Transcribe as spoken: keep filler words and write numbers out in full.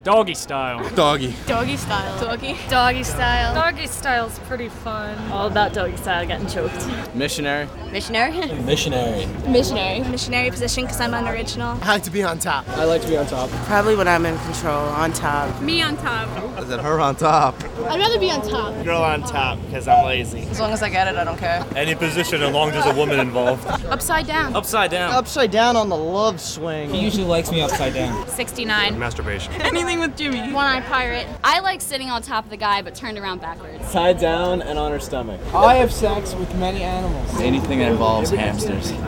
Doggy style. Doggy. Doggy style. Doggy. Doggy style. Doggy style's pretty fun. All about doggy style getting choked. Missionary. Missionary? Missionary. Missionary. Missionary position because I'm unoriginal. I like to be on top. I like to be on top. Probably when I'm in control, on top. Me on top. Is it her on top? I'd rather be on top. Girl on top because I'm lazy. As long as I get it, I don't care. Any position as long as there's a woman involved. Upside down. Upside down. Upside down on the love swing. He usually likes me upside down. sixty-nine. Masturbation. Anything with Jimmy. One-eyed pirate. I like sitting on top of the guy but turned around backwards. Side down and on her stomach. I have sex with many animals. Anything that involves hamsters.